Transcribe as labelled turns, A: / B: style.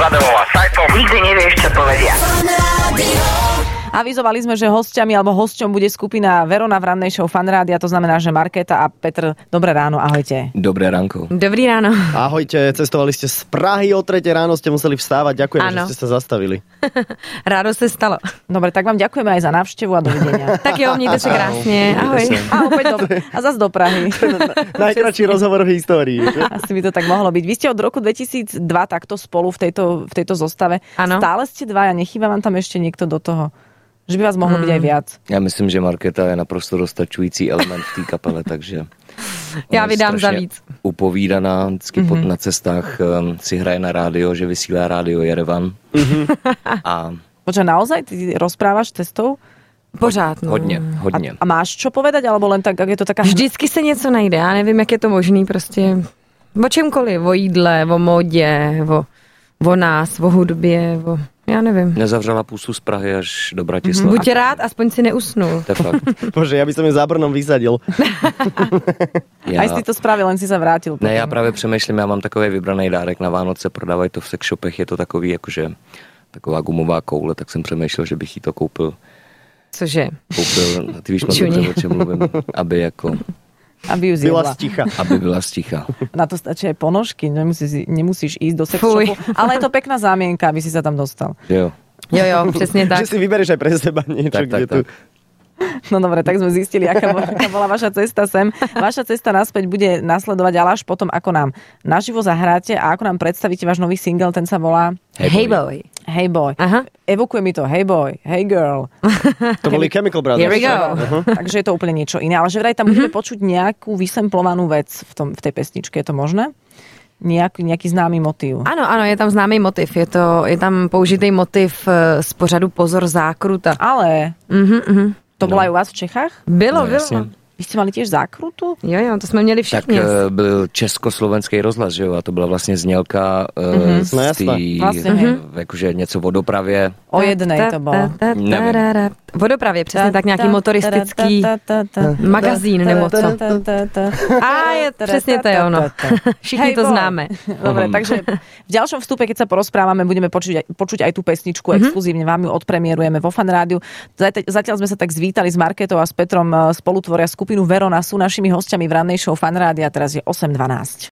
A: Adélou a Saifom.
B: Nikdy nevieš, čo povedia.
C: Avizovali sme, že hostiami alebo hosťom bude skupina Verona v rannej show Fan Rádia, to znamená, že Markéta a Petr. Dobré ráno, ahojte.
D: Dobré ránko.
E: Dobrý ráno.
F: Ahojte, cestovali ste z Prahy, o 3 ráno ste museli vstávať. Ďakujem, že ste sa zastavili.
E: Ráno se stalo.
C: Dobre, tak vám ďakujeme aj za návštevu a dovidenia.
E: Tak jo, mějte se krásně. Ahoj.
C: A opäť a zase do Prahy.
F: Najkratší rozhovor v histórii.
C: Asi by to tak mohlo byť. Vy ste od roku 2002 takto spolu v tejto zostave.
E: Ano.
C: Stále ste dvaja, nechýba vám tam ešte niekto do toho? Že by vás mohlo byť aj viac.
D: Já myslím, že Markéta je naprosto dostačující element v té kapele, takže...
E: Já vydám za víc.
D: Upovídaná, vždycky na cestách si hraje na rádio, že vysílá rádio Jerevan. A...
C: Počkaj, naozaj? Ty rozprávaš cestou?
E: Pořád, no.
D: Hodně.
C: A máš čo povedať, alebo len tak, ak je to taká...
E: Vždycky se něco najde, já nevím, jak je to možný, prostě o čemkoliv, o jídle, o módě, o nás, o hudbě, já nevím.
D: Nezavřela pusu z Prahy až do Bratislavy.
E: Buď rád, aspoň si neusnul.
D: To je fakt.
F: Bože, ja by som ju za Brnom vysadil.
C: Aj si to spravil, len si sa vrátil.
D: Ne, já právě přemýšlím, já mám takový vybraný dárek na Vánoce, prodávají to v sex shopech, je to takový jakože taková gumová koule, tak jsem přemýšlel, že bych jí to koupil.
E: Cože?
D: Ty víš, o čem mluvím, aby jako...
C: Aby ju zjedla.
D: Aby byla sticha.
C: Na to stačí aj ponožky, nemusíš ísť do sex shopu, ale je to pekná zámienka, aby si sa tam dostal.
D: Jo,
E: přesně tak.
F: Že si vybereš aj pre seba niečo,
D: tak.
F: tu...
C: No dobre, tak sme zistili, aká bola vaša cesta sem. Vaša cesta naspäť bude nasledovať, ale až potom, ako nám naživo zahráte a ako nám predstavíte váš nový single, ten sa volá
E: Hey Boy.
C: Hey Boy.
E: Aha.
C: Evokuje mi to Hey Boy, Hey Girl.
F: To boli Chemical Brothers.
E: Here we go.
C: Takže je to úplne niečo iné. Ale že vraj tam budeme počuť nejakú vysemplovanú vec v tej pesničke. Je to možné? Nejaký známy motiv.
E: Ano, je tam známý motiv. Je tam použitý motiv z pořadu Pozor zákruta.
C: Ale to bylo aj u vás v Čechách?
E: Bylo.
C: Vy ste mali tiež zákrutu?
E: Jo, to jsme měli všichni.
D: Tak byl československý rozhlas, že jo, a to byla vlastně znělka z tý, jakože něco o dopravě.
C: O jednej to bylo.
E: O dopravě, přesně tak, nějaký motoristický magazín nebo co. A je přesně to je ono. Všichni to známe.
C: Dobre, takže v ďalšom vstupe, keď sa porozprávame, budeme počuť aj tú pesničku exkluzívne, vám ju odpremierujeme vo Fan Rádiu. Zatiaľ sme sa tak zvítali s Markétou a s Petrom, spolutvoria skupinu Verona, sú našimi hostiami v rannej show Fan Rádia, teraz je 8:12.